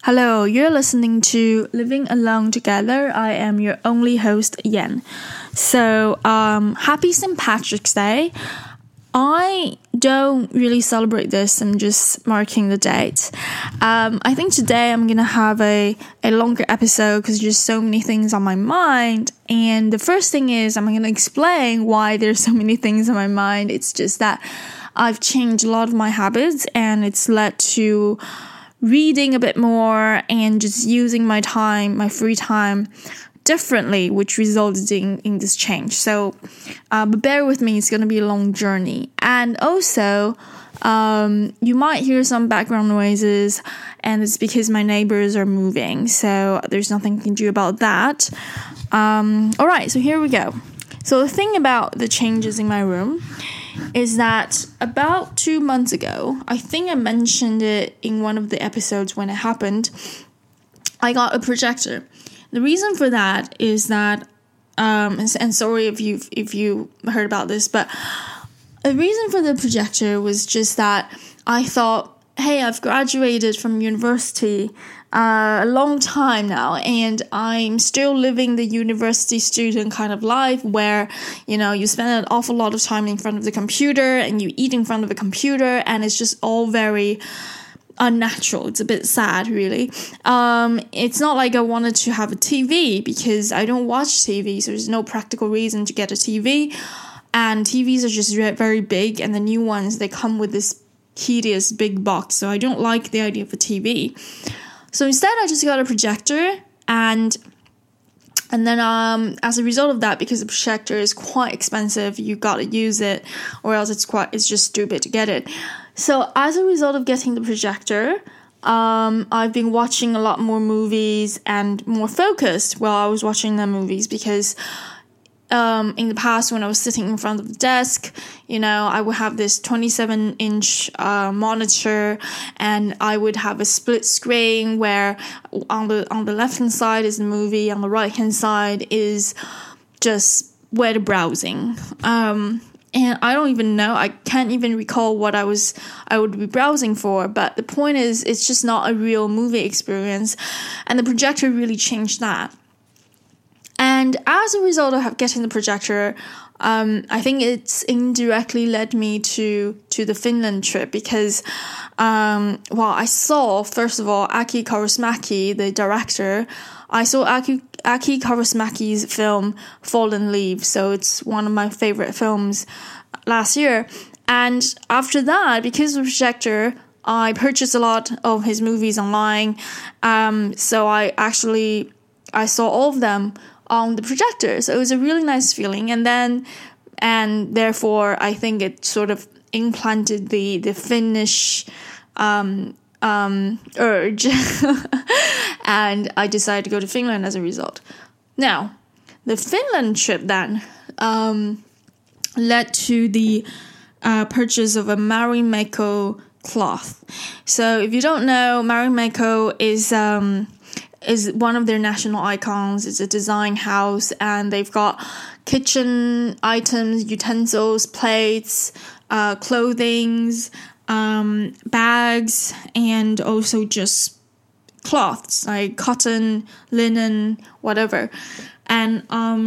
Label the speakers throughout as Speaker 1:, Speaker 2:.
Speaker 1: Hello, you're listening to Living Alone Together. I am your only host, Yen. So, happy St. Patrick's Day. I don't really celebrate this. I'm just marking the date. I think today I'm going to have a longer episode because there's so many things on my mind. And the first thing is I'm going to explain why there's so many things on my mind. It's just that I've changed a lot of my habits and it's led to reading a bit more and just using my free time differently, which resulted in this change. So but bear with me, it's going to be a long journey. And also, you might hear some background noises, and it's because my neighbors are moving. So there's nothing you can do about that. All right, so here we go. So the thing about the changes in my room is that about 2 months ago, I think I mentioned it in one of the episodes when it happened, I got a projector. The reason for that is that, and sorry if you heard about this, but the reason for the projector was just that I thought, hey, I've graduated from university a long time now, and I'm still living the university student kind of life where, you spend an awful lot of time in front of the computer and you eat in front of a computer, and it's just all very unnatural. It's a bit sad, really. It's not like I wanted to have a TV because I don't watch TV, so there's no practical reason to get a TV, and TVs are just very big, and the new ones, they come with this hideous big box, so I don't like the idea of a TV. So instead, I just got a projector, and then as a result of that, because the projector is quite expensive, you gotta use it, or else it's just stupid to get it. So as a result of getting the projector, I've been watching a lot more movies and more focused while I was watching the movies, because in the past, when I was sitting in front of the desk, I would have this 27-inch monitor, and I would have a split screen where on the left-hand side is the movie, on the right-hand side is just web browsing. And I don't even know, I can't even recall what I would be browsing for, but the point is, it's just not a real movie experience, and the projector really changed that. And as a result of getting the projector, I think it's indirectly led me to the Finland trip because, I saw, first of all, Aki Kaurismäki, the director. I saw Aki Kaurismäki's film Fallen Leaves, so it's one of my favorite films last year. And after that, because of the projector, I purchased a lot of his movies online. So I saw all of them on the projector, so it was a really nice feeling, and therefore I think it sort of implanted the Finnish urge, and I decided to go to Finland as a result. Now, the Finland trip then led to the purchase of a Marimekko cloth. So if you don't know, Marimekko is one of their national icons. It's a design house, and they've got kitchen items, utensils, plates, clothings, bags, and also just cloths like cotton, linen, whatever. And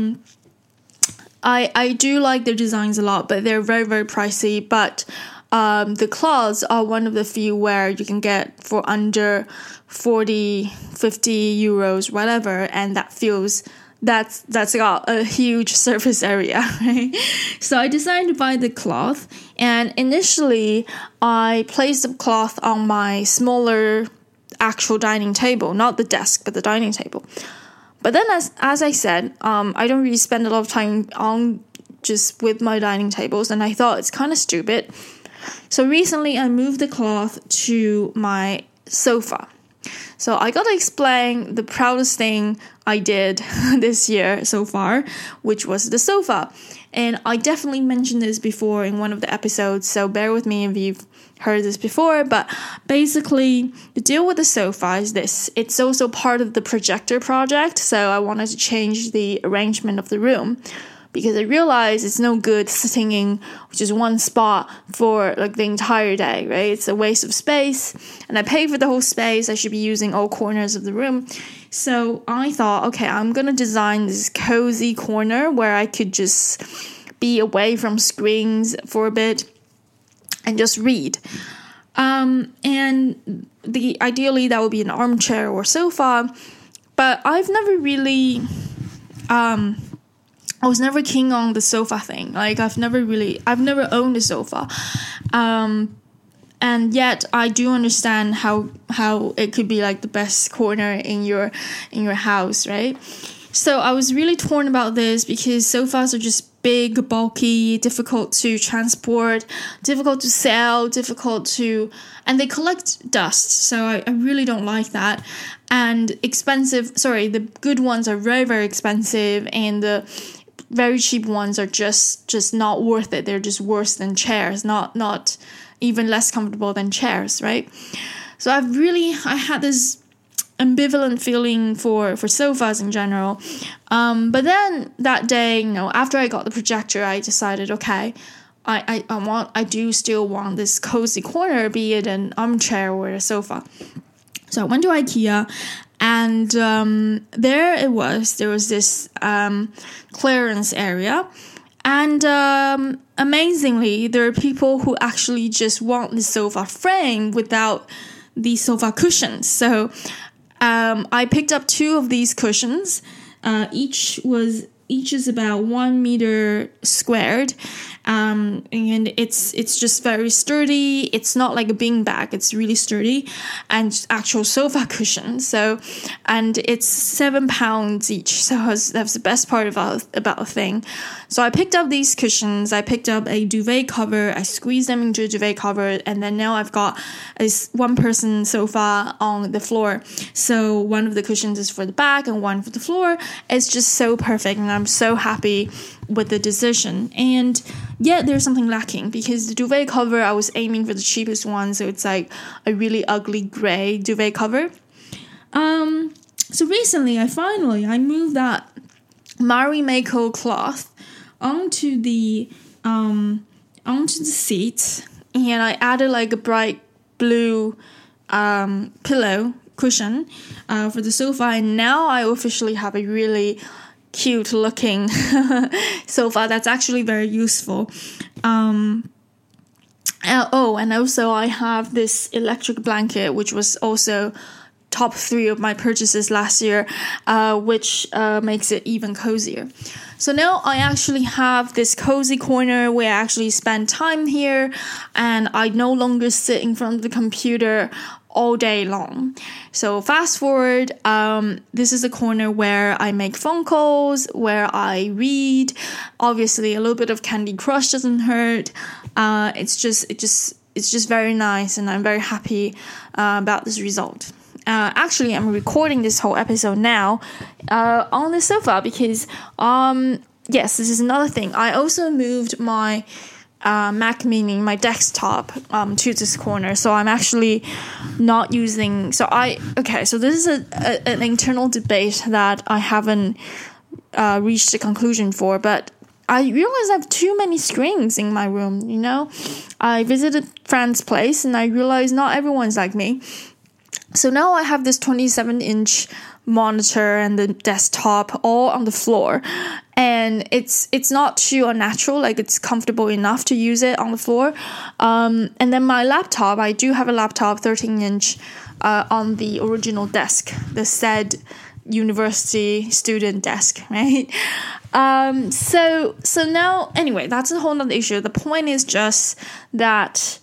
Speaker 1: I do like their designs a lot, but they're very, very pricey. But the cloths are one of the few where you can get for under 40, 50 euros, whatever, and that's got a huge surface area, right? So I decided to buy the cloth, and initially I placed the cloth on my smaller actual dining table, not the desk, but the dining table. But then as I said, I don't really spend a lot of time on just with my dining tables, and I thought it's kind of stupid. So recently I moved the cloth to my sofa. So I gotta explain the proudest thing I did this year so far, which was the sofa. And I definitely mentioned this before in one of the episodes, so bear with me if you've heard this before. But basically, the deal with the sofa is this. It's also part of the projector project, so I wanted to change the arrangement of the room. because I realized it's no good sitting in just one spot for like the entire day, right? It's a waste of space, and I pay for the whole space. I should be using all corners of the room. So I thought, okay, I'm gonna design this cozy corner where I could just be away from screens for a bit and just read. And ideally that would be an armchair or sofa, but I've never really I was never keen on the sofa thing. Like I've never owned a sofa. And yet I do understand how it could be like the best corner in your house, right? So I was really torn about this because sofas are just big, bulky, difficult to transport, difficult to sell, and they collect dust. So I really don't like that. And the good ones are very, very expensive, and the very cheap ones are just not worth it. They're just worse than chairs, not even less comfortable than chairs, right? So I had this ambivalent feeling for sofas in general. But then that day, after I got the projector, I decided, okay, I do still want this cozy corner, be it an armchair or a sofa. So I went to IKEA, and there was this clearance area. And amazingly, there are people who actually just want the sofa frame without the sofa cushions. So I picked up 2 of these cushions. Each is about 1 meter squared. And it's just very sturdy. It's not like a beanbag. It's really sturdy, and actual sofa cushion. So, and it's £7 each. So that's the best part about the thing. So I picked up these cushions. I picked up a duvet cover. I squeezed them into a duvet cover, and then now I've got this 1-person sofa on the floor. So one of the cushions is for the back and one for the floor. It's just so perfect, and I'm so happy with the decision. And yet there's something lacking, because the duvet cover, I was aiming for the cheapest one, so it's like a really ugly gray duvet cover. So recently I moved that Marimekko cloth onto the seat, and I added like a bright blue pillow cushion for the sofa, and now I officially have a really cute looking sofa that's actually very useful. And also I have this electric blanket, which was also top 3 of my purchases last year, which makes it even cozier. So now I actually have this cozy corner where I actually spend time here, and I no longer sit in front of the computer all day long. So fast forward, this is a corner where I make phone calls, where I read. Obviously, a little bit of Candy Crush doesn't hurt. It's just very nice, and I'm very happy about this result. Actually, I'm recording this whole episode now on the sofa because, yes, this is another thing. I also moved my Mac Mini, my desktop, to this corner. So I'm actually not using... So this is an internal debate that I haven't reached a conclusion for, but I realized I have too many screens in my room, I visited a friend's place, and I realized not everyone's like me. So now I have this 27-inch monitor and the desktop all on the floor, and it's not too unnatural. Like, it's comfortable enough to use it on the floor. And then my laptop, I do have a laptop 13-inch on the original desk, the said university student desk, right? So now, anyway, that's a whole nother issue. The point is just that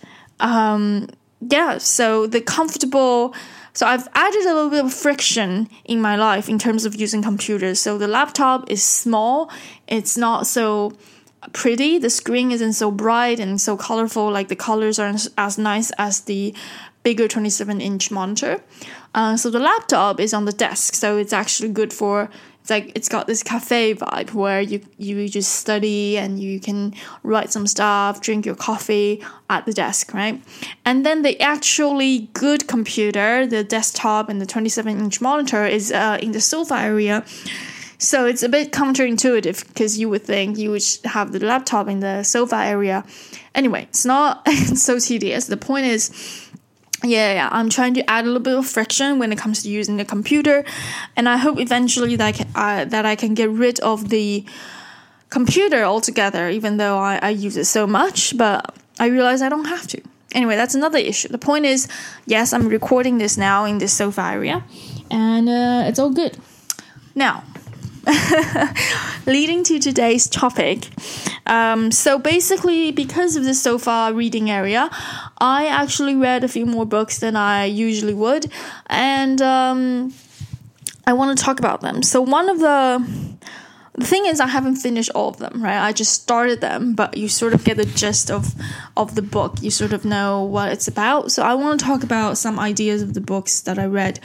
Speaker 1: so the comfortable... So I've added a little bit of friction in my life in terms of using computers. So the laptop is small. It's not so pretty. The screen isn't so bright and so colorful. Like, the colors aren't as nice as the bigger 27-inch monitor. So the laptop is on the desk. So it's actually good for... It's got this cafe vibe where you just study and you can write some stuff, drink your coffee at the desk, right? And then the actually good computer, the desktop and the 27-inch monitor is in the sofa area. So it's a bit counterintuitive because you would think you would have the laptop in the sofa area. Anyway, it's not so tedious. The point is, I'm trying to add a little bit of friction when it comes to using the computer, and I hope eventually that I can get rid of the computer altogether, even though I use it so much, but I realize I don't have to. Anyway, that's another issue. The point is, yes, I'm recording this now in this sofa area, and it's all good. Now, leading to today's topic. So basically, because of the sofa reading area, I actually read a few more books than I usually would, and I want to talk about them. So one of the thing is, I haven't finished all of them, right? I just started them, but you sort of get the gist of the book. You sort of know what it's about. So I want to talk about some ideas of the books that I read.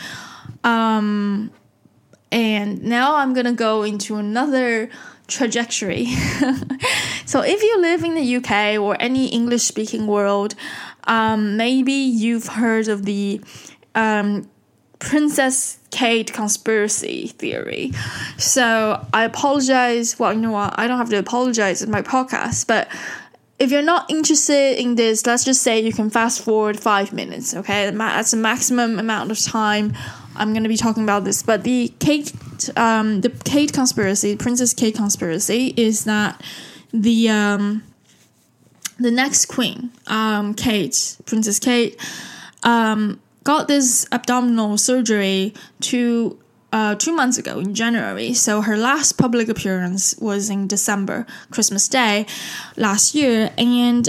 Speaker 1: And now I'm going to go into another trajectory. So if you live in the UK or any English-speaking world, maybe you've heard of the Princess Kate conspiracy theory. So I apologize. Well, you know what? I don't have to apologize in my podcast, but if you're not interested in this, let's just say you can fast forward 5 minutes, okay? That's the maximum amount of time I'm going to be talking about this. But the Kate conspiracy, Princess Kate conspiracy, is that the next queen, Kate, Princess Kate, got this abdominal surgery 2 months ago in January. So her last public appearance was in December, Christmas Day last year, and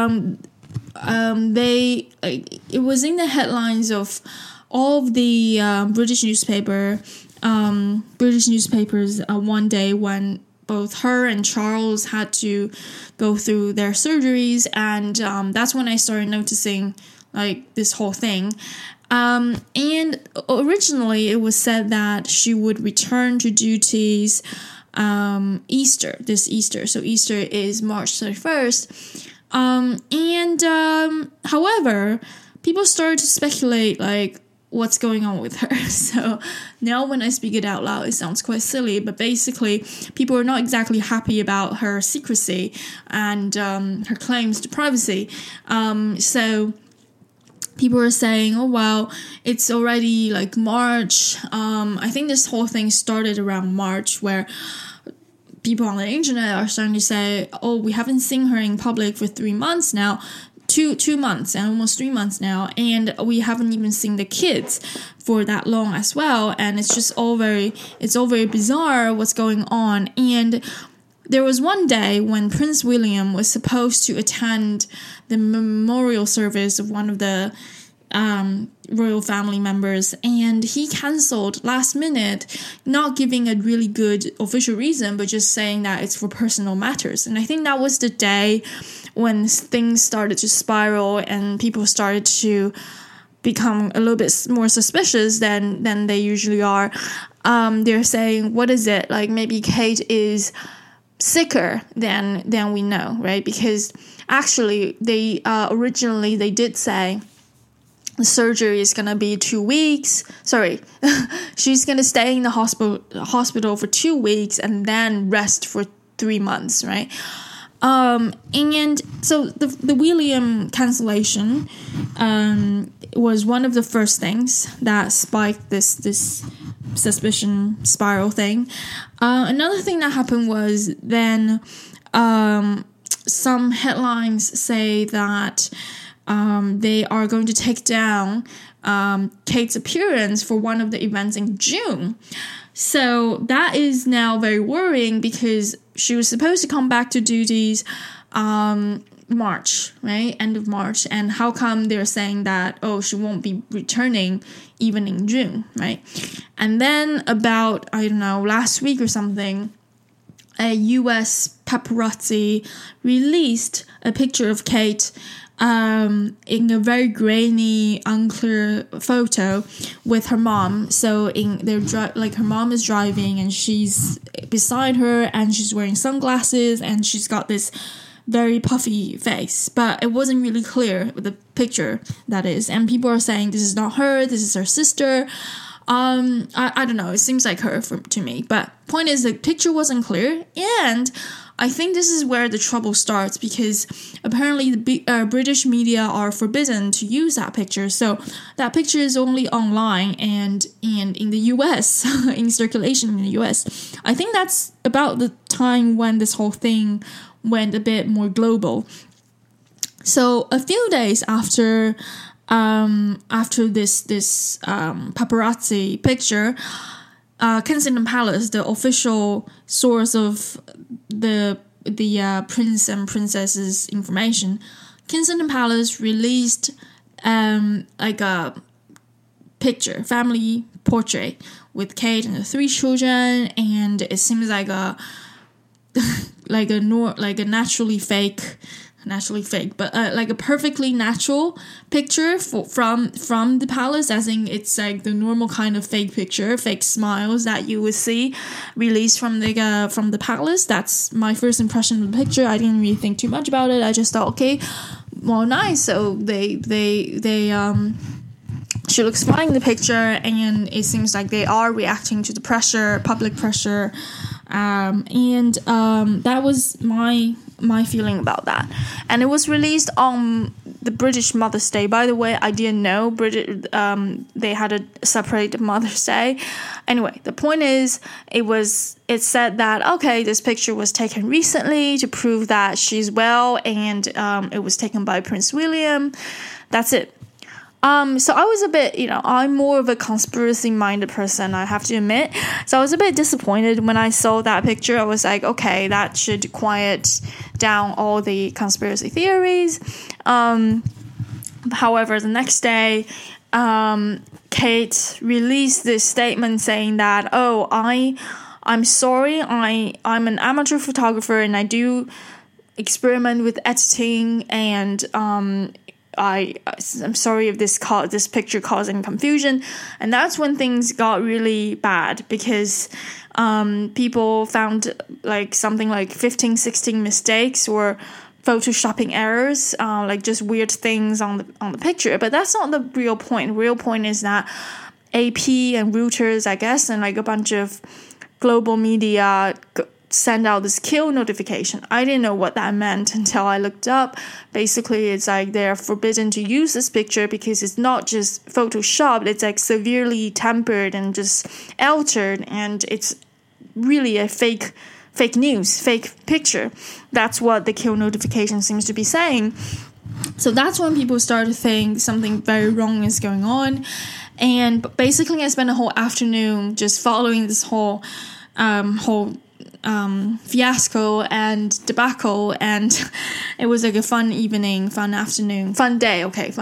Speaker 1: it was in the headlines of all of the British newspapers one day when both her and Charles had to go through their surgeries, and that's when I started noticing this whole thing. And originally it was said that she would return to duties this Easter. So Easter is March 31st. However, people started to speculate what's going on with her. So now when I speak it out loud, it sounds quite silly, but basically people are not exactly happy about her secrecy and her claims to privacy. So people are saying, oh, well, it's already March. I think this whole thing started around March, where people on the internet are starting to say, oh, we haven't seen her in public for 3 months now. 2 months and almost 3 months now, and we haven't even seen the kids for that long as well, and it's all very bizarre what's going on. And there was one day when Prince William was supposed to attend the memorial service of one of the royal family members, and he cancelled last minute, not giving a really good official reason, but just saying that it's for personal matters. And I think that was the day when things started to spiral and people started to become a little bit more suspicious than they usually are. They're saying, what is it? Maybe Kate is sicker than we know, right? Because actually they originally they did say the surgery is going to be 2 weeks. Sorry, she's going to stay in the hospital for 2 weeks and then rest for 3 months, right? And so the William cancellation was one of the first things that spiked this suspicion spiral thing. Another thing that happened was then some headlines say that they are going to take down Kate's appearance for one of the events in June. So that is now very worrying because she was supposed to come back to duties March, right? End of March. And how come they're saying that, oh, she won't be returning even in June, right? And then about, I don't know, last week or something, a US paparazzi released a picture of Kate in a very grainy, unclear photo with her mom. So her mom is driving and she's beside her and she's wearing sunglasses and she's got this very puffy face, but it wasn't really clear with the picture, that is. And people are saying this is not her, this is her sister. I don't know. It seems like her to me. But point is, the picture wasn't clear, and I think this is where the trouble starts, because apparently the British media are forbidden to use that picture. So that picture is only online and in the US, in circulation in the US. I think that's about the time when this whole thing went a bit more global. So a few days after this paparazzi picture, Kensington Palace, the official source of the prince and princess's information, Kensington Palace released like a picture, family portrait with Kate and the 3 children, and it seems like a naturally fake, but like a perfectly natural picture from the palace. I think it's like the normal kind of fake picture, fake smiles that you would see released from the palace. That's my first impression of the picture. I didn't really think too much about it. I just thought, okay, well, nice. So they she looks fine in the picture, and it seems like they are reacting to the pressure, public pressure, and that was my feeling about that. And it was released on the British Mother's Day. By the way, I didn't know they had a separate Mother's Day. Anyway, the point is, it said that, okay, this picture was taken recently to prove that she's well, and it was taken by Prince William. That's it. So I was a bit, I'm more of a conspiracy-minded person, I have to admit. So I was a bit disappointed when I saw that picture. I was like, okay, that should quiet down all the conspiracy theories. However, the next day, Kate released this statement saying that, I'm sorry, I'm an amateur photographer and I do experiment with editing, and I'm sorry if this picture causing confusion. And that's when things got really bad, because people found like something like 15, 16 mistakes or photoshopping errors, like just weird things on the picture. But that's not the real point. The real point is that AP and Reuters, I guess, and like a bunch of global media send out this kill notification. I didn't know what that meant until I looked up. Basically, it's like they're forbidden to use this picture because it's not just photoshopped, it's like severely tempered and just altered, and it's really a fake news, fake picture. That's what the kill notification seems to be saying. So that's when people start to think something very wrong is going on. And basically, I spent a whole afternoon just following this whole fiasco and debacle, and it was like a fun evening, fun afternoon, fun day.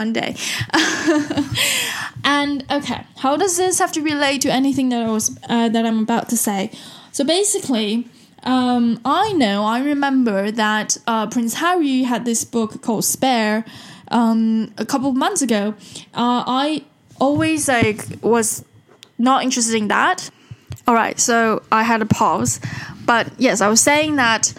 Speaker 1: And okay, how does this have to relate to anything that I'm about to say? So basically, I remember that Prince Harry had this book called Spare a couple of months ago. I always was not interested in that. All right, so I had a pause, but yes, I was saying that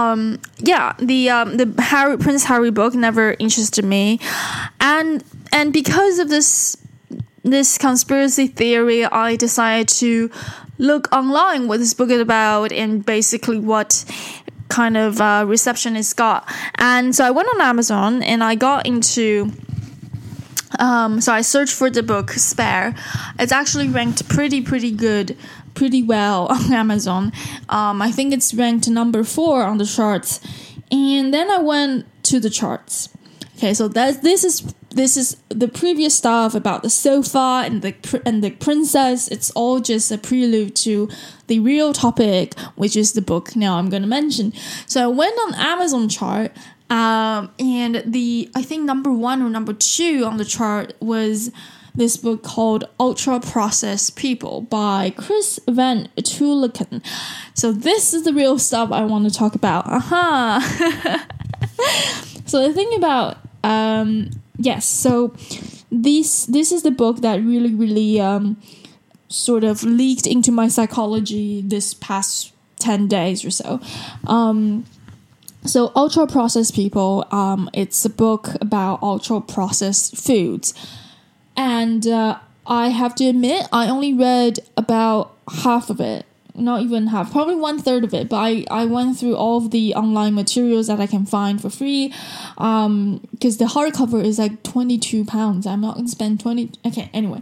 Speaker 1: the Prince Harry book never interested me, and because of this conspiracy theory, I decided to look online what this book is about and basically what kind of reception it's got. And so I went on Amazon and I got into so I searched for the book Spare. It's actually ranked pretty well on Amazon. I think it's ranked number 4 on the charts. And then I went to the charts. Okay, so this is the previous stuff about the sofa and the princess. It's all just a prelude to the real topic, which is the book now I'm going to mention. So I went on Amazon chart, and I think number 1 or number 2 on the chart was this book called Ultra Processed People by Chris Van Tulleken. So this is the real stuff I want to talk about. So the thing about so this is the book that really sort of leaked into my psychology this past 10 days or so. So Ultra Processed People, it's a book about ultra processed foods. And I have to admit, I only read about half of it. Not even half, probably 1/3 of it. But I went through all of the online materials that I can find for free. Because the hardcover is like £22. I'm not going to spend 20. Okay, anyway.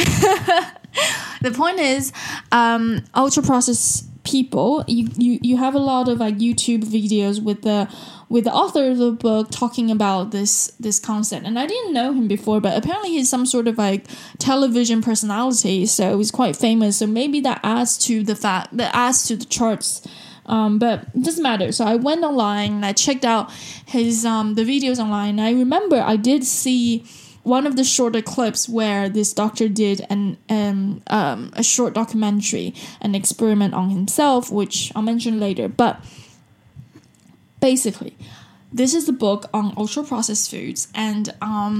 Speaker 1: The point is, ultra processed people, you have a lot of like YouTube videos with the author of the book talking about this concept. And I didn't know him before, but apparently he's some sort of like television personality, so he's quite famous. So maybe that adds to the charts. But it doesn't matter. So I went online and I checked out his the videos online. And I remember I did see one of the shorter clips where this doctor did a short documentary, an experiment on himself, which I'll mention later. But basically, this is the book on ultra-processed foods, and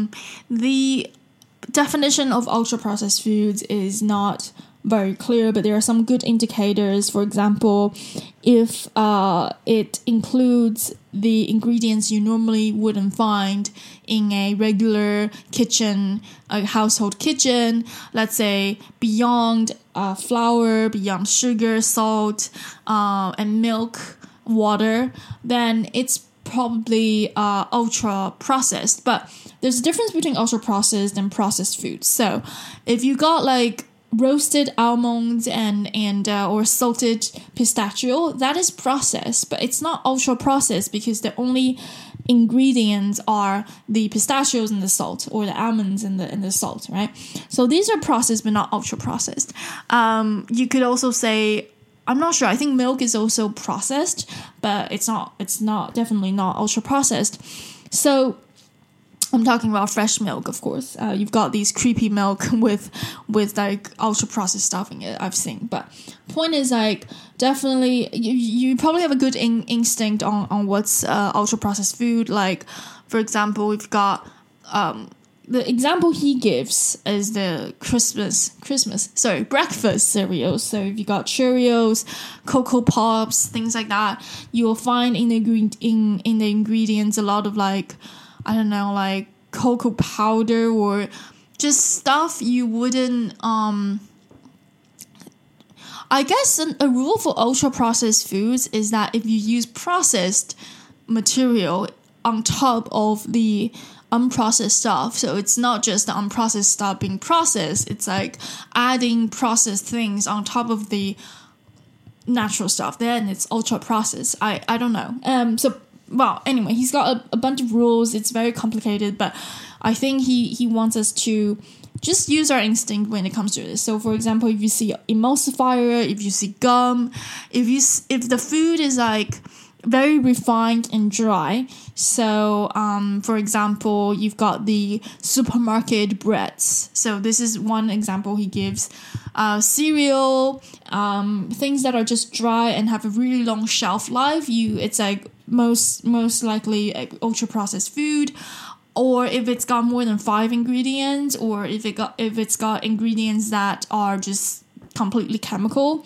Speaker 1: the definition of ultra-processed foods is not very clear, but there are some good indicators. For example, if it includes the ingredients you normally wouldn't find in a regular kitchen, a household kitchen, let's say beyond flour, beyond sugar, salt, and milk, water, then it's probably ultra processed. But there's a difference between ultra processed and processed foods. So if you got like roasted almonds and or salted pistachio, that is processed, but it's not ultra processed because the only ingredients are the pistachios and the salt, or the almonds and the salt, right? So these are processed but not ultra processed. You could also say, I'm not sure, I think milk is also processed, but it's definitely not ultra processed. So I'm talking about fresh milk, of course. You've got these creepy milk with like ultra processed stuff in it, I've seen. But point is, like, definitely you probably have a good instinct on what's ultra processed food. Like, for example, we've got the example he gives is the breakfast cereals. So if you got Cheerios, Cocoa Pops, things like that, you'll find in the ingredients a lot of like, I don't know, like cocoa powder or just stuff you wouldn't, I guess a rule for ultra processed foods is that if you use processed material on top of the unprocessed stuff, so it's not just the unprocessed stuff being processed, it's like adding processed things on top of the natural stuff, then it's ultra processed. I don't know. Well, anyway, he's got a bunch of rules. It's very complicated, but I think he wants us to just use our instinct when it comes to this. So, for example, if you see emulsifier, if you see gum, if the food is like very refined and dry. So, for example, you've got the supermarket breads. So this is one example he gives. Cereal, things that are just dry and have a really long shelf life. It's like most likely ultra processed food. Or if it's got more than 5 ingredients, or if it's got ingredients that are just completely chemical,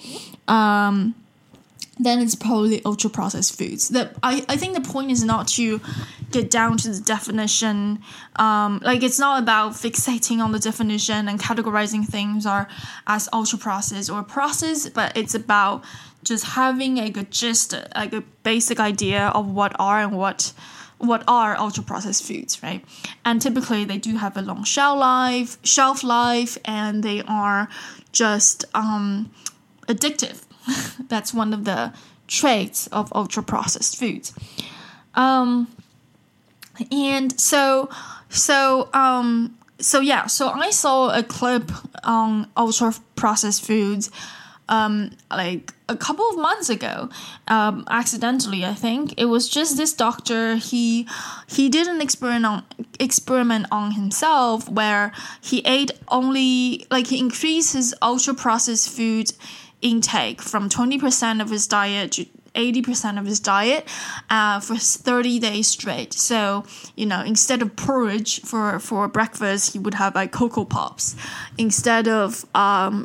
Speaker 1: then it's probably ultra processed foods. I think the point is not to get down to the definition. Like, it's not about fixating on the definition and categorizing things as ultra processed or processed, but it's about just having a good gist, like a basic idea of what are ultra processed foods, right? And typically they do have a long shelf life, and they are just addictive. That's one of the traits of ultra processed foods. So I saw a clip on ultra processed foods like a couple of months ago, accidentally, I think. It was just this doctor, he did an experiment on himself where he ate only, like, he increased his ultra processed food intake from 20% of his diet to 80% of his diet for 30 days straight. So, instead of porridge for breakfast, he would have like Cocoa Pops. Instead of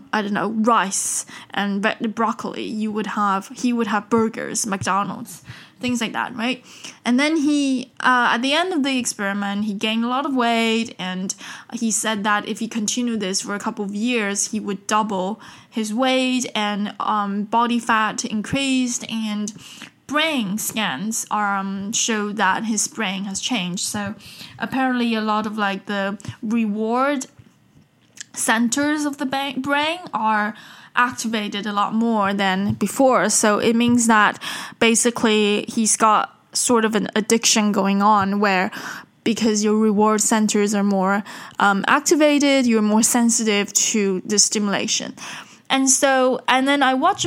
Speaker 1: rice and broccoli, he would have burgers, McDonald's. things like that, right? And then he, at the end of the experiment, he gained a lot of weight, and he said that if he continued this for a couple of years, he would double his weight, and body fat increased, and brain scans showed that his brain has changed. So apparently a lot of like the reward centers of the brain are activated a lot more than before. So it means that basically he's got sort of an addiction going on, where because your reward centers are more activated, you're more sensitive to the stimulation. And then I watch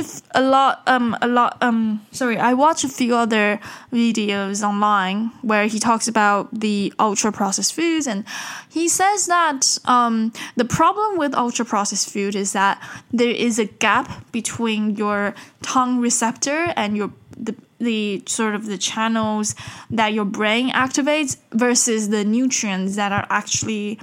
Speaker 1: I watch a few other videos online where he talks about the ultra processed foods, and he says that the problem with ultra processed food is that there is a gap between your tongue receptor and the sort of the channels that your brain activates versus the nutrients that are actually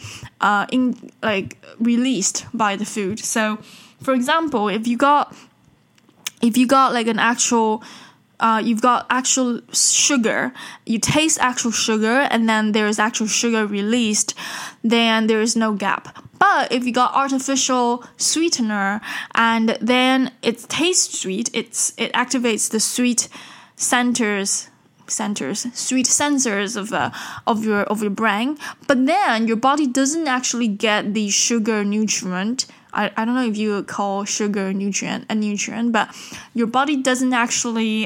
Speaker 1: released by the food. So for example, if you got like an actual, you've got actual sugar, you taste actual sugar, and then there's actual sugar released, then there is no gap. But if you got artificial sweetener and then it tastes sweet, it activates the sweet sweet sensors of your brain, but then your body doesn't actually get the sugar nutrient. I don't know if you would call sugar a nutrient, but your body doesn't actually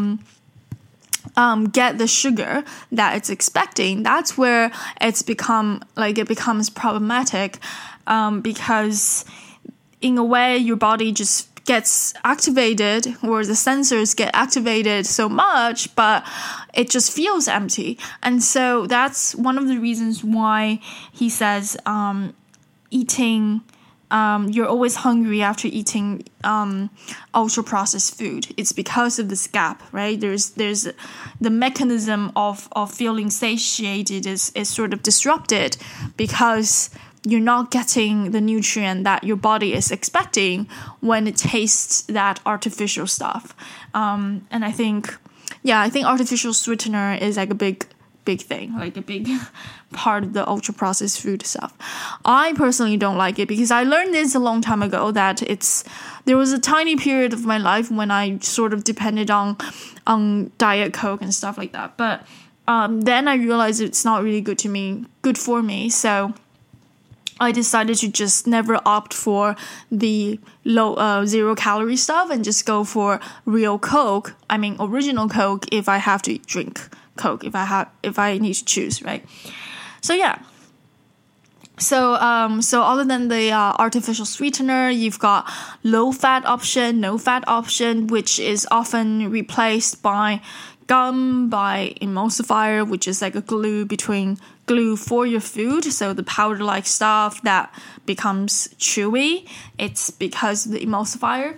Speaker 1: get the sugar that it's expecting. That's where it becomes problematic, because in a way your body just gets activated, or the sensors get activated so much, but it just feels empty. And so that's one of the reasons why he says you're always hungry after eating ultra processed food. It's because of this gap, right? There's the mechanism of feeling satiated is sort of disrupted because you're not getting the nutrient that your body is expecting when it tastes that artificial stuff. And I think artificial sweetener is like a big thing, like a big part of the ultra processed food stuff. I personally don't like it because I learned this a long time ago that there was a tiny period of my life when I sort of depended on Diet Coke and stuff like that. But then I realized it's not really good for me. So I decided to just never opt for the low 0 calorie stuff and just go for real Coke. I mean original Coke if I have to drink Coke, if I need to choose, right? So yeah. So other than the artificial sweetener, you've got low fat option, no fat option, which is often replaced by gum, by emulsifier, which is like a glue for your food. So the powder-like stuff that becomes chewy, it's because of the emulsifier.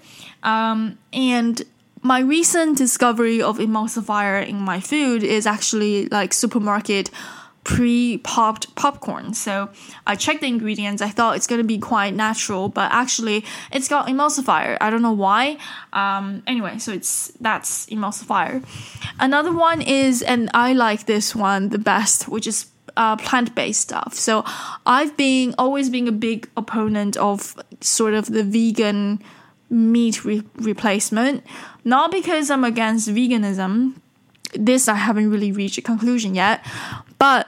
Speaker 1: And my recent discovery of emulsifier in my food is actually like supermarket pre-popped popcorn. So I checked the ingredients. I thought it's going to be quite natural, but actually it's got emulsifier. I don't know why. Anyway, so that's emulsifier. Another one is, and I like this one the best, which is plant-based stuff. So I've always been a big opponent of sort of the vegan meat replacement, not because I'm against veganism. This I haven't really reached a conclusion yet, but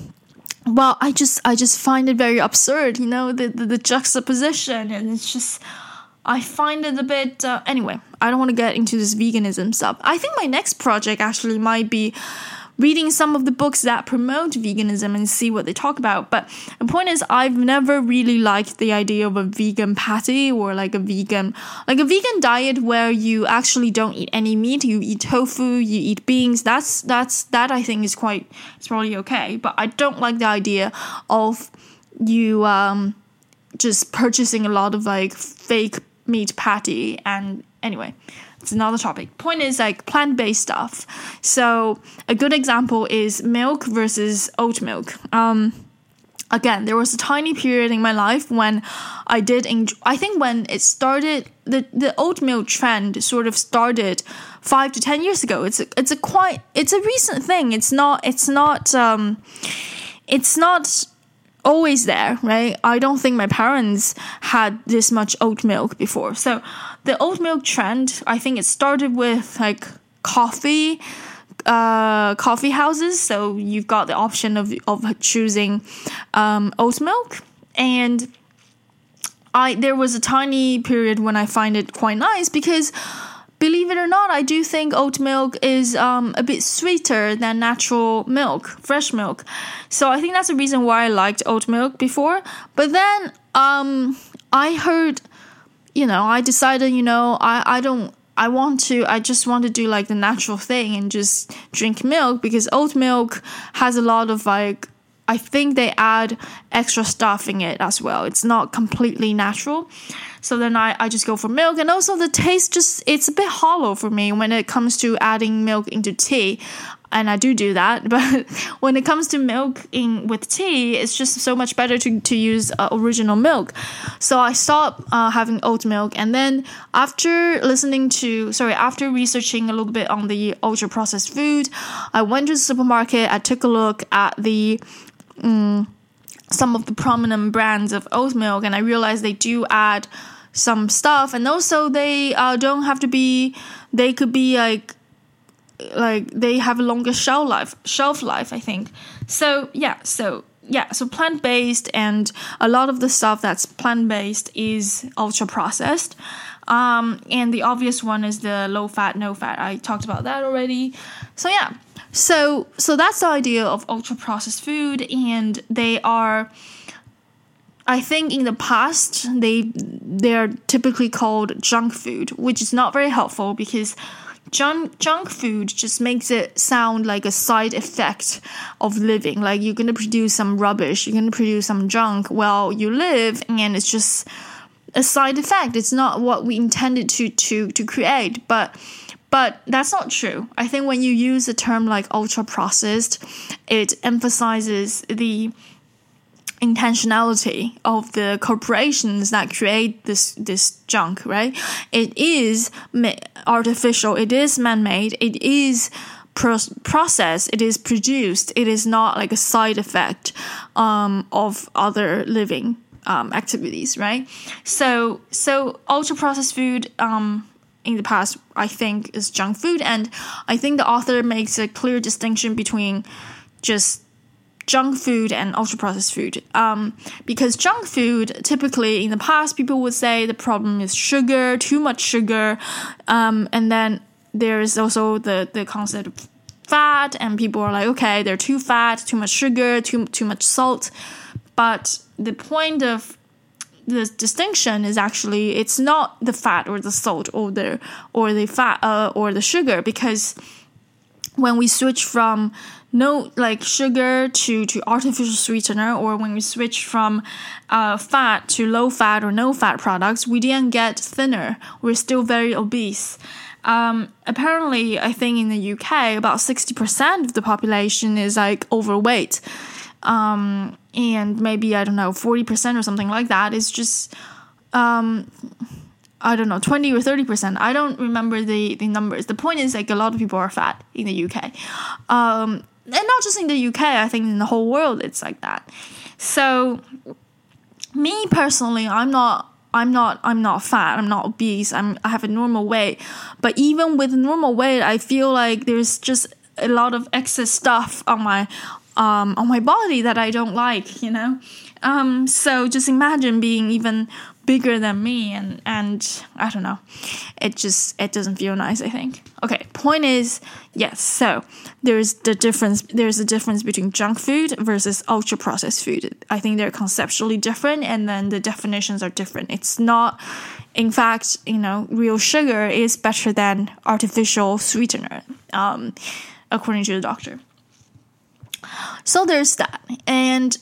Speaker 1: I just find it very absurd, the juxtaposition, and it's just, I find it a bit anyway. I don't want to get into this veganism stuff. I think my next project actually might be reading some of the books that promote veganism and see what they talk about. But the point is, I've never really liked the idea of a vegan patty or like a vegan diet where you actually don't eat any meat. You eat tofu, you eat beans. That I think is it's probably okay. But I don't like the idea of you just purchasing a lot of like fake meat patty. And anyway, it's another topic. Point is like plant-based stuff. So a good example is milk versus oat milk. again, there was a tiny period in my life when I did enjoy. I think when it started, the oat milk trend sort of started 5 to 10 years ago. It's a recent thing. It's not always there, right? I don't think my parents had this much oat milk before. So the oat milk trend, I think it started with like coffee houses. So you've got the option of choosing oat milk, and there was a tiny period when I find it quite nice because, believe it or not, I do think oat milk is a bit sweeter than natural milk, fresh milk. So I think that's the reason why I liked oat milk before. But then I heard, I decided, I just want to do like the natural thing and just drink milk, because oat milk has a lot of like, I think they add extra stuff in it as well. It's not completely natural. So then I just go for milk. And also the taste it's a bit hollow for me when it comes to adding milk into tea. And I do that. But when it comes to milk with tea, it's just so much better to use original milk. So I stopped having oat milk. And then after researching a little bit on the ultra processed food, I went to the supermarket. I took a look at some of the prominent brands of oat milk, and I realized they do add some stuff, and also they don't have to be. They could be like they have a longer shelf life. I think. So plant-based, and a lot of the stuff that's plant-based is ultra processed. And the obvious one is the low fat, no fat. I talked about that already. So yeah. So that's the idea of ultra processed food, and they are, I think in the past they're typically called junk food, which is not very helpful because junk food just makes it sound like a side effect of living. Like you're gonna produce some rubbish, you're gonna produce some junk while you live, and it's just a side effect. It's not what we intended to create, but that's not true. I think when you use a term like ultra processed, it emphasizes the intentionality of the corporations that create this junk, right? It is artificial, it is man-made, it is processed, it is produced. It is not like a side effect of other living activities, right? So ultra processed food in the past, I think, is junk food, and I think the author makes a clear distinction between just junk food and ultra processed food, because junk food, typically in the past, people would say the problem is sugar, too much sugar, and then there's also the concept of fat, and people are like, okay, they're too fat, too much sugar, too much salt. But the point of the distinction is actually it's not the fat or the salt or the fat or the sugar, because when we switch from sugar to artificial sweetener, or when we switch from fat to low fat or no fat products, we didn't get thinner. We're still very obese. Apparently, I think in the UK, about 60% of the population is like overweight. And maybe, 40% or something like that is just, 20 or 30%. I don't remember the numbers. The point is, like, a lot of people are fat in the UK. And not just in the UK, I think in the whole world it's like that. So, me personally, I'm not fat, I'm not obese, I have a normal weight. But even with normal weight, I feel like there's just a lot of excess stuff on my body that I don't like, so just imagine being even bigger than me, and I don't know, it doesn't feel nice, I think. Okay, point is, yes, so there's a difference between junk food versus ultra processed food. I think they're conceptually different, and then the definitions are different. It's not, in fact, real sugar is better than artificial sweetener, according to the doctor. So there's that. And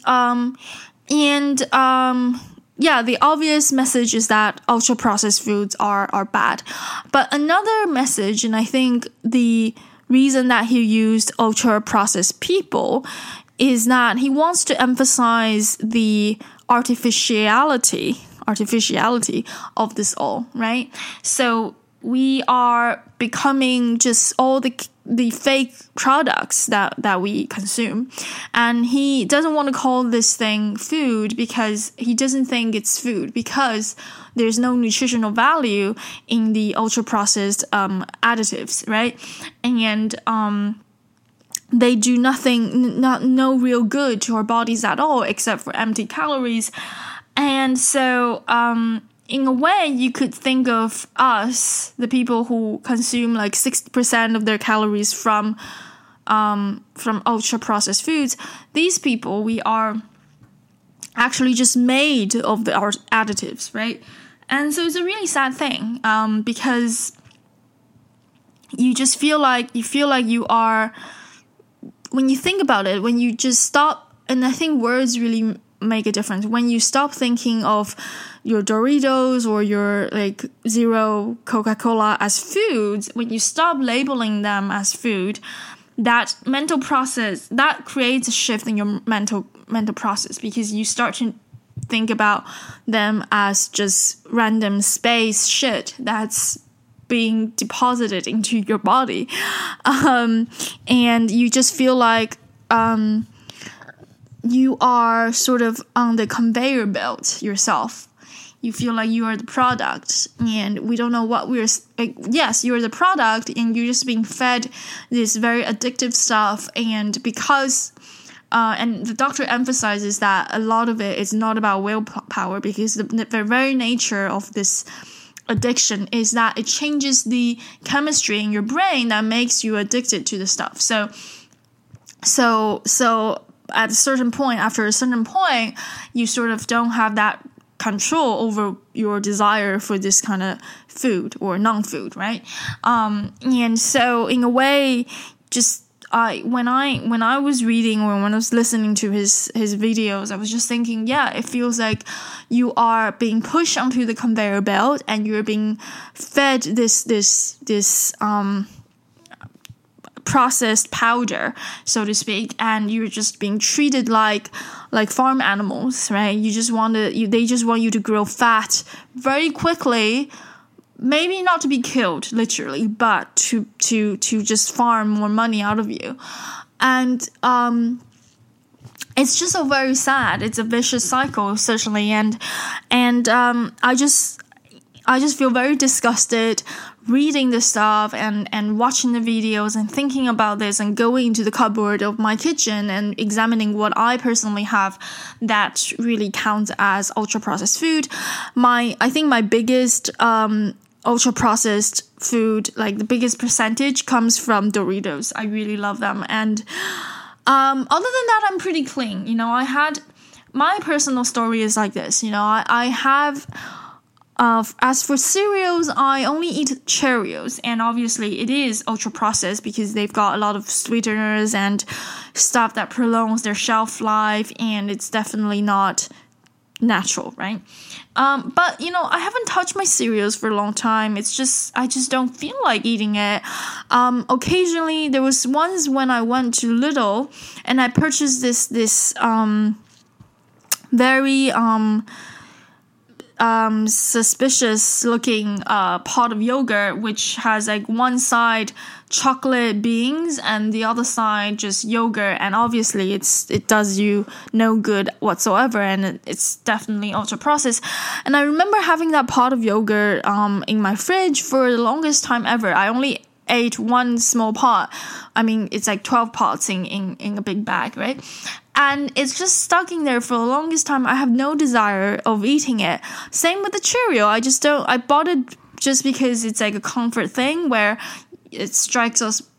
Speaker 1: the obvious message is that ultra processed foods are bad. But another message, and I think the reason that he used ultra processed people is that he wants to emphasize the artificiality of this all, right? So we are becoming just all the fake products that we consume. And he doesn't want to call this thing food because he doesn't think it's food, because there's no nutritional value in the ultra-processed additives, right? And they do no real good to our bodies at all, except for empty calories. And so in a way, you could think of us, the people who consume like 60% of their calories from ultra-processed foods. These people, we are actually just made of our additives, right? And so it's a really sad thing, because you just feel like you are, when you think about it, when you just stop, and I think words really make a difference. When you stop thinking of your Doritos or your like Zero Coca-Cola as foods, when you stop labeling them as food, that mental process, that creates a shift in your mental process, because you start to think about them as just random space shit that's being deposited into your body, and you just feel like you are sort of on the conveyor belt yourself. You feel like you are the product, and we don't know what we're like. Yes, you're the product, and you're just being fed this very addictive stuff. And because and the doctor emphasizes that a lot of it is not about willpower, because the very nature of this addiction is that it changes the chemistry in your brain that makes you addicted to the stuff. So at a certain point, after a certain point, you sort of don't have that control over your desire for this kind of food or non-food, right? And so in a way, just when I was reading or when I was listening to his videos, I was just thinking, yeah, it feels like you are being pushed onto the conveyor belt, and you're being fed this processed powder, so to speak, and you're just being treated like farm animals, right? They just want you to grow fat very quickly. Maybe not to be killed, literally, but to just farm more money out of you. And it's just so very sad. It's a vicious cycle, certainly. And I just feel very disgusted reading this stuff and watching the videos and thinking about this and going into the cupboard of my kitchen and examining what I personally have that really counts as ultra-processed food. I think my biggest ultra-processed food, like the biggest percentage, comes from Doritos. I really love them. And other than that, I'm pretty clean. You know, my personal story is like this. You know, I have... as for cereals, I only eat Cheerios, and obviously it is ultra-processed because they've got a lot of sweeteners and stuff that prolongs their shelf life, and it's definitely not natural, right? But, you know, I haven't touched my cereals for a long time. It's just, I just don't feel like eating it. Occasionally, there was once when I went to Lidl, and I purchased this very... suspicious looking pot of yogurt, which has like one side chocolate beans and the other side just yogurt, and obviously it does you no good whatsoever, and it's definitely ultra processed. And I remember having that pot of yogurt in my fridge for the longest time ever. I only ate one small pot. I mean, it's like 12 pots in a big bag, right? And it's just stuck in there for the longest time. I have no desire of eating it. Same with the Cheerio. I bought it just because it's like a comfort thing where it strikes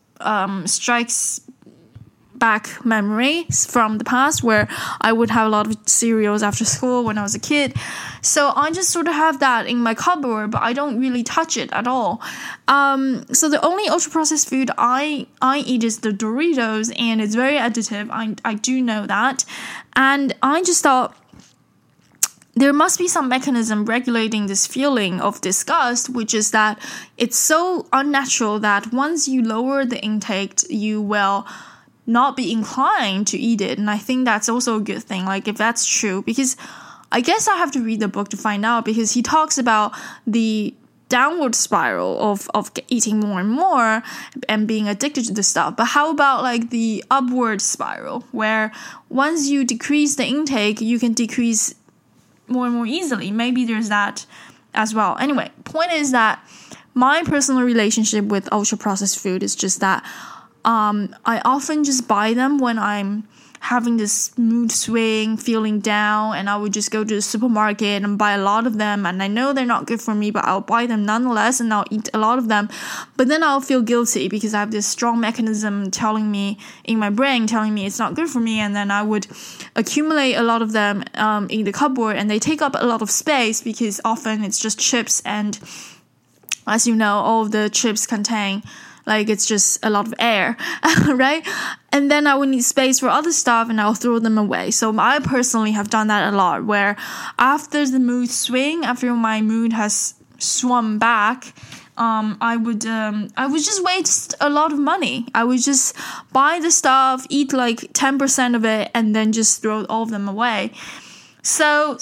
Speaker 1: back memories from the past where I would have a lot of cereals after school when I was a kid. So I just sort of have that in my cupboard, but I don't really touch it at all. So the only ultra-processed food I eat is the Doritos, and it's very additive. I do know that. And I just thought there must be some mechanism regulating this feeling of disgust, which is that it's so unnatural that once you lower the intake, you will not be inclined to eat it. And I think that's also a good thing, like if that's true, because I guess I have to read the book to find out, because he talks about the downward spiral of eating more and more and being addicted to the stuff. But how about like the upward spiral, where once you decrease the intake, you can decrease more and more easily? Maybe there's that as well. Anyway, point is that my personal relationship with ultra processed food is just that I often just buy them when I'm having this mood swing, feeling down, and I would just go to the supermarket and buy a lot of them, and I know they're not good for me, but I'll buy them nonetheless, and I'll eat a lot of them. But then I'll feel guilty because I have this strong mechanism telling me in my brain, telling me it's not good for me, and then I would accumulate a lot of them in the cupboard, and they take up a lot of space because often it's just chips, and as you know, all of the chips contain, like, it's just a lot of air, right? And then I would need space for other stuff, and I'll throw them away. So I personally have done that a lot, where after the mood swing, after my mood has swum back, I would just waste a lot of money. I would just buy the stuff, eat like 10% of it, and then just throw all of them away. So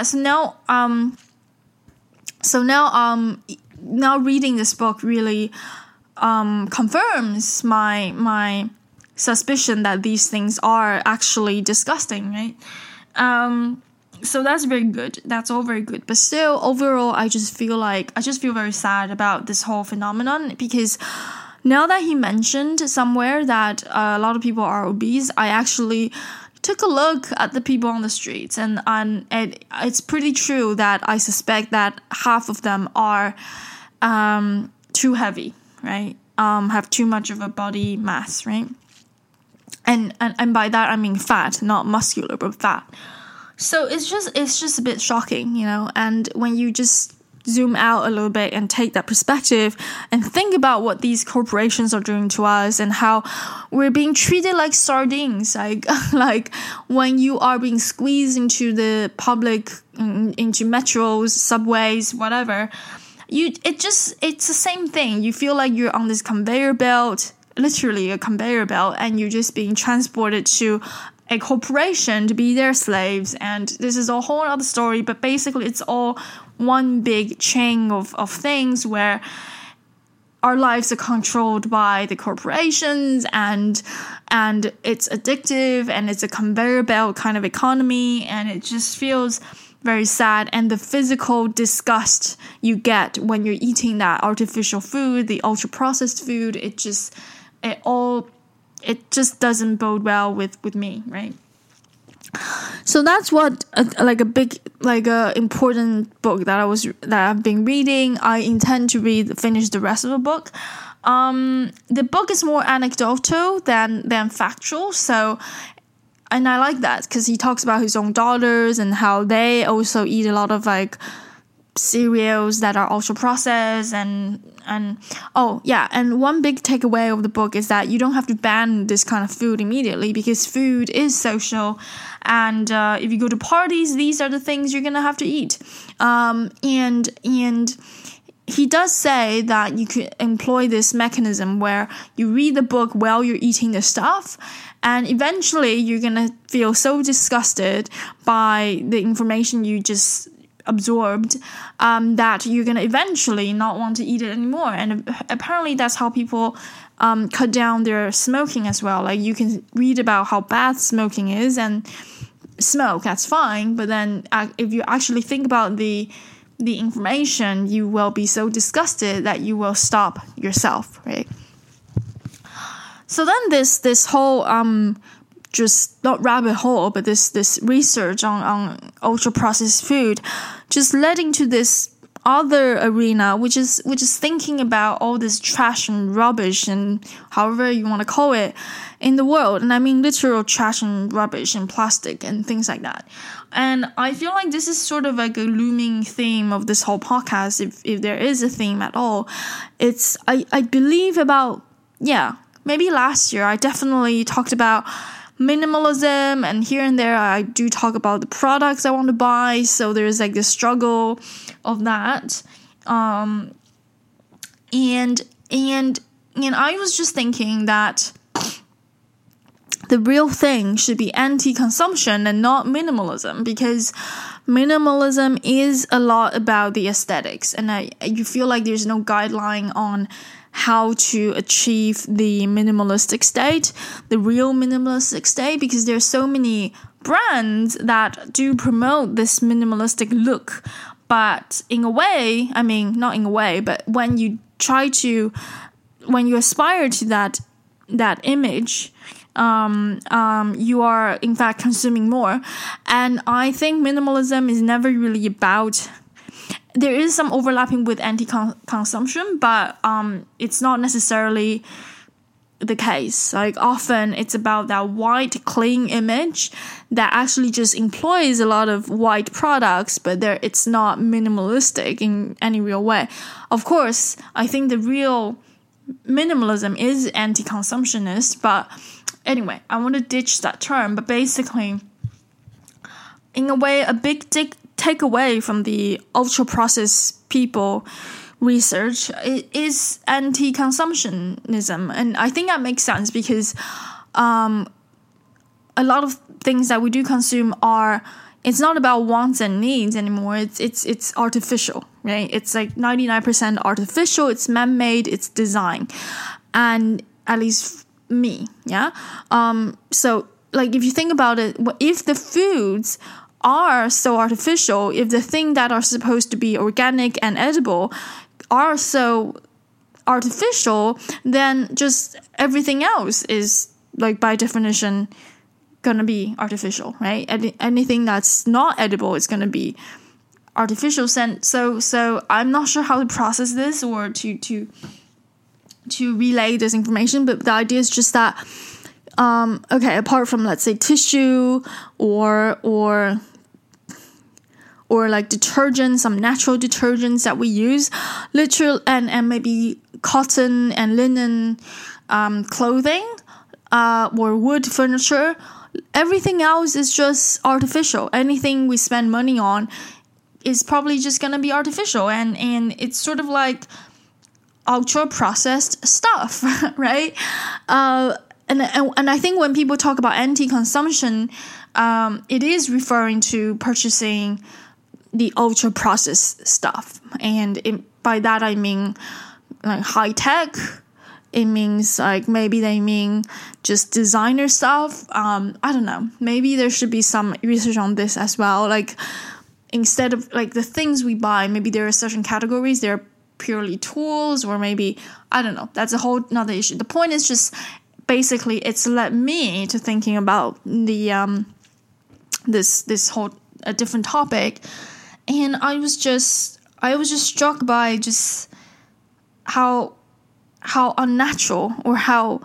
Speaker 1: now reading this book really confirms my suspicion that these things are actually disgusting, right? So that's very good. That's all very good. But still, overall, I just feel very sad about this whole phenomenon, because now that he mentioned somewhere that a lot of people are obese, I actually took a look at the people on the streets, and it's pretty true that I suspect that half of them are too heavy, right? Have too much of a body mass, right? And by that I mean fat, not muscular, but fat. So it's just a bit shocking, you know. And when you just zoom out a little bit and take that perspective and think about what these corporations are doing to us and how we're being treated like sardines, like when you are being squeezed into the public, into metros, subways, whatever, it's the same thing. You feel like you're on this conveyor belt, literally a conveyor belt, and you're just being transported to a corporation to be their slaves. And this is a whole other story, but basically it's all one big chain of things where our lives are controlled by the corporations, and it's addictive, and it's a conveyor belt kind of economy, and it just feels very sad. And the physical disgust you get when you're eating that artificial food, the ultra processed food, it just doesn't bode well with me, right? So that's what a important book that I've been reading. I intend to finish the rest of the book. The book is more anecdotal than factual, so, and I like that because he talks about his own daughters and how they also eat a lot of like cereals that are ultra processed, and one big takeaway of the book is that you don't have to ban this kind of food immediately, because food is social, and if you go to parties, these are the things you're gonna have to eat, and he does say that you could employ this mechanism where you read the book while you're eating the stuff, and eventually you're gonna feel so disgusted by the information you just absorbed that you're gonna eventually not want to eat it anymore. And apparently that's how people cut down their smoking as well. Like, you can read about how bad smoking is, and smoke, that's fine, but then if you actually think about the information, you will be so disgusted that you will stop yourself, right? So then this whole just not rabbit hole, but this research on ultra processed food just led into this other arena, which is thinking about all this trash and rubbish, and however you want to call it, in the world. And I mean literal trash and rubbish and plastic and things like that. And I feel like this is sort of like a looming theme of this whole podcast, if there is a theme at all. It's I believe about, maybe last year I definitely talked about minimalism, and here and there I do talk about the products I want to buy, so there's like this struggle of that, and I was just thinking that the real thing should be anti-consumption and not minimalism, because minimalism is a lot about the aesthetics, and you feel like there's no guideline on how to achieve the minimalistic state, the real minimalistic state, because there's so many brands that do promote this minimalistic look. But in a way, I mean, not in a way, but when you aspire to that image, you are in fact consuming more. And I think minimalism is never really about, there is some overlapping with anti-consumption, but it's not necessarily the case. Like often it's about that white clean image that actually just employs a lot of white products, but it's not minimalistic in any real way. Of course, I think the real minimalism is anti-consumptionist, but anyway, I want to ditch that term. But basically, in a way, a big takeaway from the ultra-processed people research is anti-consumptionism. And I think that makes sense because a lot of things that we do consume it's not about wants and needs anymore. It's artificial, right? It's like 99% artificial. It's man-made. It's design, and at least me, yeah. So like if you think about it, if the foods are so artificial, if the things that are supposed to be organic and edible are so artificial, then just everything else is like by definition gonna be artificial, right? Anything that's not edible is gonna be artificial. So I'm not sure how to process this or to relay this information, but the idea is just that okay, apart from let's say tissue or like detergent, some natural detergents that we use, literal and maybe cotton and linen clothing or wood furniture, everything else is just artificial. Anything we spend money on is probably just gonna be artificial, and it's sort of like ultra processed stuff, right? And I think when people talk about anti-consumption, it is referring to purchasing the ultra processed stuff, and by that I mean like high tech. It means like maybe they mean just designer stuff. I don't know. Maybe there should be some research on this as well. Like instead of like the things we buy, maybe there are certain categories. They're purely tools, or maybe I don't know. That's a whole another issue. The point is just basically it's led me to thinking about the this whole a different topic, and I was just struck by just how unnatural or how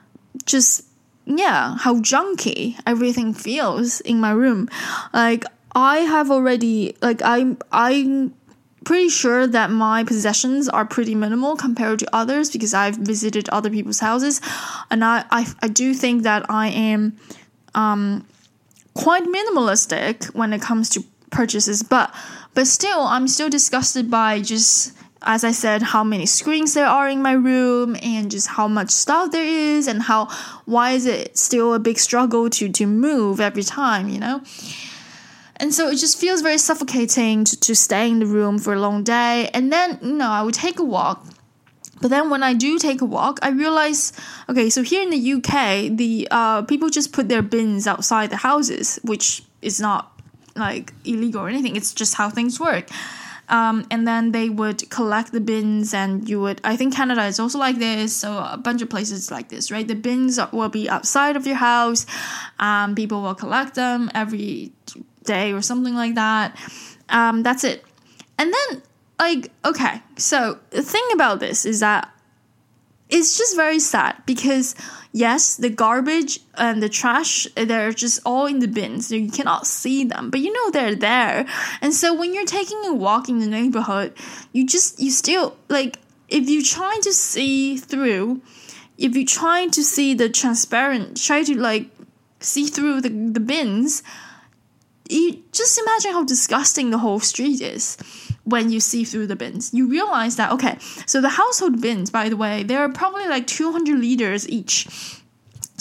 Speaker 1: junky everything feels in my room. Like I have already, like I'm pretty sure that my possessions are pretty minimal compared to others because I've visited other people's houses, and I do think that I am quite minimalistic when it comes to purchases, but still I'm still disgusted by just, as I said, how many screens there are in my room and just how much stuff there is, and why is it still a big struggle to move every time, you know? And so it just feels very suffocating to stay in the room for a long day. And then, I would take a walk. But then when I do take a walk, I realize, okay, so here in the UK, the people just put their bins outside the houses, which is not like illegal or anything. It's just how things work. And then they would collect the bins, and I think Canada is also like this, so a bunch of places like this, right? The bins will be outside of your house. People will collect them every day or something like that. That's it. And then, okay, so the thing about this is that it's just very sad because, yes, the garbage and the trash, they're just all in the bins. So you cannot see them, but they're there. And so when you're taking a walk in the neighborhood, you still, like, if you're trying to see through, if you're trying to see the transparent, try to, like, see through the bins, you just imagine how disgusting the whole street is. When you see through the bins, you realize that, okay, so the household bins, by the way, they're probably like 200 liters each.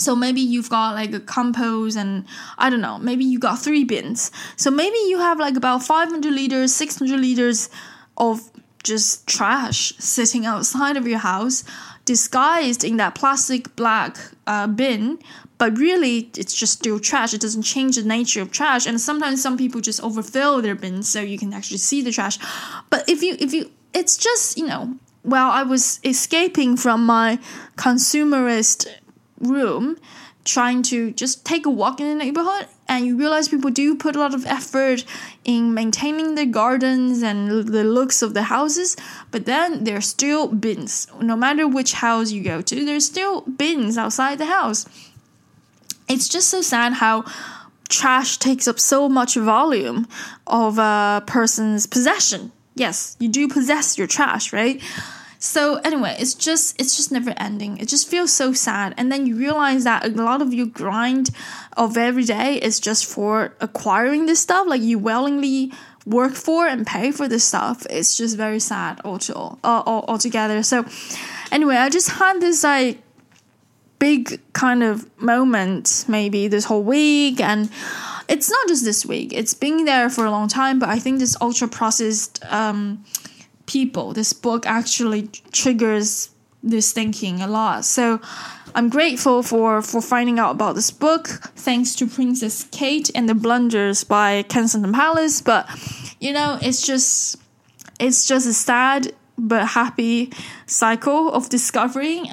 Speaker 1: So maybe you've got like a compost and I don't know, maybe you got 3 bins. So maybe you have like about 500 liters, 600 liters of just trash sitting outside of your house, disguised in that plastic black bin. But really, it's just still trash. It doesn't change the nature of trash. And sometimes some people just overfill their bins so you can actually see the trash. But if you, it's just, while I was escaping from my consumerist room, trying to just take a walk in the neighborhood, and you realize people do put a lot of effort in maintaining their gardens and the looks of the houses, but then there's still bins. No matter which house you go to, there's still bins outside the house. It's just so sad how trash takes up so much volume of a person's possession. Yes, you do possess your trash, right? So anyway, it's just never ending. It just feels so sad. And then you realize that a lot of your grind of every day is just for acquiring this stuff. Like you willingly work for and pay for this stuff. It's just very sad altogether. So anyway, I just had this like big kind of moment maybe this whole week, and it's not just this week, it's been there for a long time, but I think this ultra processed people, this book actually triggers this thinking a lot. So I'm grateful for finding out about this book, thanks to Princess Kate and the Blunders by Kensington Palace. But it's just a sad but happy cycle of discovery.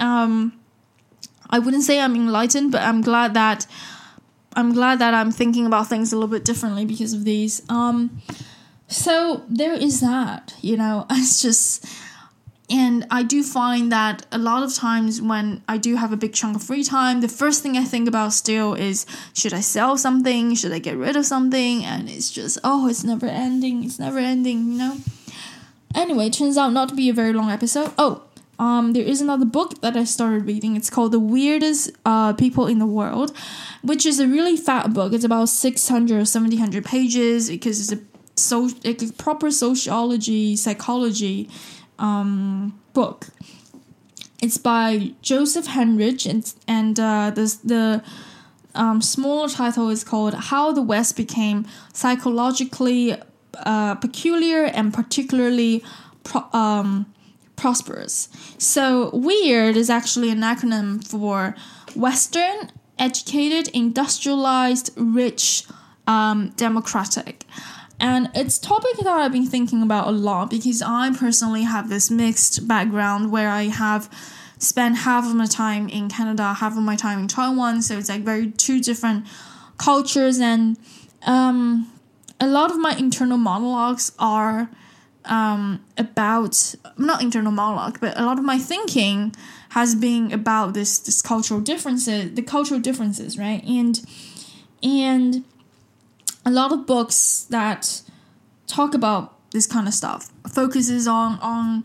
Speaker 1: I wouldn't say I'm enlightened, but I'm glad that I'm thinking about things a little bit differently because of these. So there is that, it's just, and I do find that a lot of times when I do have a big chunk of free time, the first thing I think about still is, should I sell something? Should I get rid of something? And it's just, it's never ending. It's never ending, Anyway, it turns out not to be a very long episode. There is another book that I started reading. It's called The Weirdest People in the World, which is a really fat book. It's about 600 or 700 pages because it's a proper psychology book. It's by Joseph Henrich, and the smaller title is called How the West Became Psychologically Peculiar and Particularly Prosperous. So weird is actually an acronym for Western, Educated, Industrialized, Rich, Democratic. And it's a topic that I've been thinking about a lot because I personally have this mixed background where I have spent half of my time in Canada, half of my time in Taiwan. So it's like very two different cultures, and a lot of my internal monologues are about, not internal monologue, but a lot of my thinking has been about this cultural differences, right? And a lot of books that talk about this kind of stuff focus on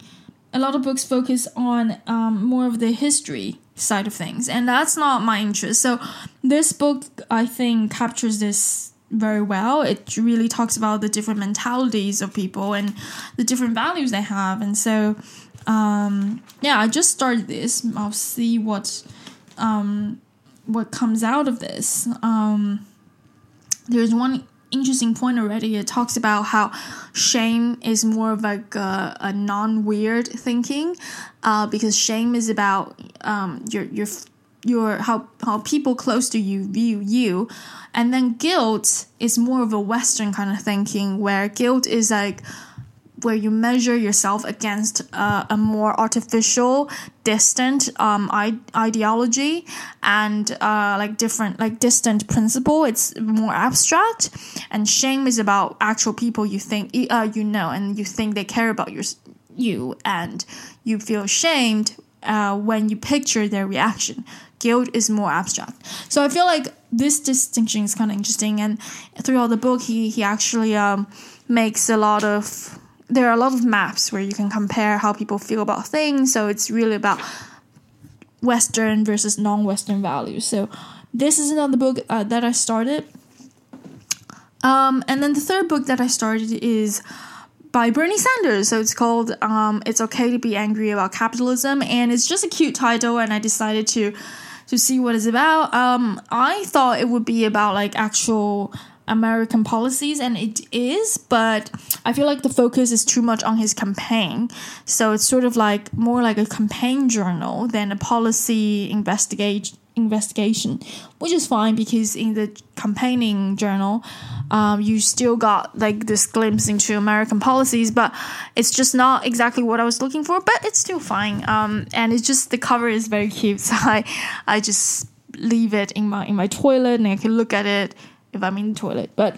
Speaker 1: more of the history side of things, and that's not my interest. So this book, I think, captures this very well. It really talks about the different mentalities of people and the different values they have. And so I just started this. I'll see what comes out of this. There's one interesting point already. It talks about how shame is more of like a non-weird thinking, because shame is about your how people close to you view you, and then guilt is more of a Western kind of thinking, where guilt is like where you measure yourself against a more artificial, distant ideology and distant principle. It's more abstract, and shame is about actual people you think and you think they care about you, and you feel ashamed when you picture their reaction. Guilt is more abstract. So I feel like this distinction is kind of interesting, and throughout the book he actually makes there are a lot of maps where you can compare how people feel about things. So it's really about Western versus non-Western values. So this is another book that I started. And then the third book that I started is by Bernie Sanders. So it's called It's Okay to Be Angry About Capitalism. And it's just a cute title, and I decided to to see what it's about. I thought it would be about like actual American policies, and it is, but I feel like the focus is too much on his campaign. So it's sort of like more like a campaign journal than a policy investigation, which is fine because in the campaigning journal, you still got like this glimpse into American policies, but it's just not exactly what I was looking for, but it's still fine. And it's just, the cover is very cute, so I just leave it in my toilet and I can look at it if I'm in the toilet. But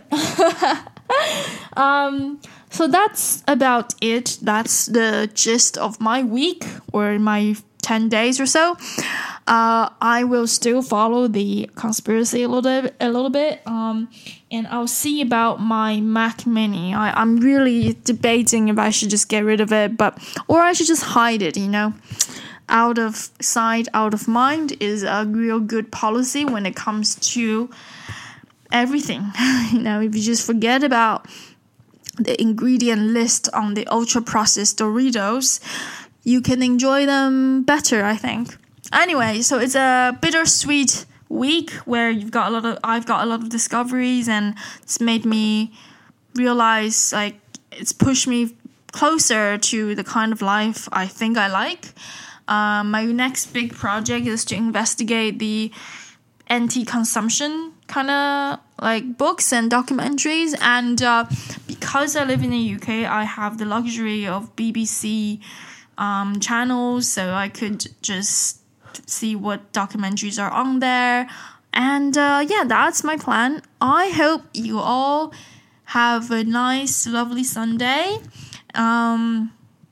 Speaker 1: so that's about it. That's the gist of my week, or my 10 days or so. I will still follow the conspiracy a little bit, and I'll see about my Mac Mini. I'm really debating if I should just get rid of it, or I should just hide it, Out of sight, out of mind is a real good policy when it comes to everything. If you just forget about the ingredient list on the ultra processed Doritos, you can enjoy them better, I think. Anyway, so it's a bittersweet week where I've got a lot of discoveries, and it's made me realize, like, it's pushed me closer to the kind of life I think I like. My next big project is to investigate the anti-consumption kind of like books and documentaries, and because I live in the UK, I have the luxury of BBC channels, so I could just see what documentaries are on there. And that's my plan. I hope you all have a nice, lovely Sunday, and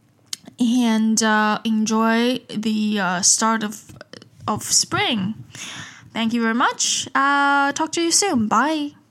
Speaker 1: enjoy the start of spring. Thank you very much. Talk to you soon. Bye.